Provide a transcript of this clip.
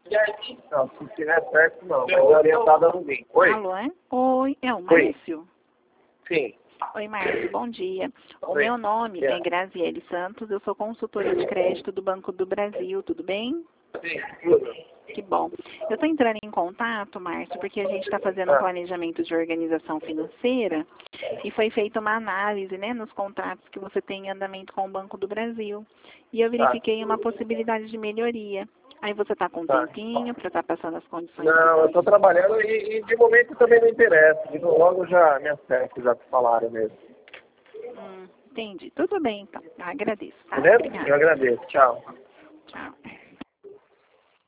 Não, se estiver certo, não. Mas orientada não vem. Oi? Alô, é? Oi, é o Márcio? Sim. Oi, Márcio, bom dia. O Oi. meu nome é Graziele Santos, eu sou consultora de crédito do Banco do Brasil, tudo bem? Sim, tudo. Que bom. Eu estou entrando em contato, Márcio, porque a gente está fazendo um planejamento de organização financeira e foi feita uma análise, né, nos contratos que você tem em andamento com o Banco do Brasil. E eu verifiquei uma possibilidade de melhoria. Aí você está com um tempinho para estar passando as condições? Não, eu estou trabalhando e de momento também não interessa. Logo já me acerto, já te falaram mesmo. Entendi. Tudo bem, então. Agradeço, tá? Beleza? Obrigada. Eu agradeço. Tchau. Tchau.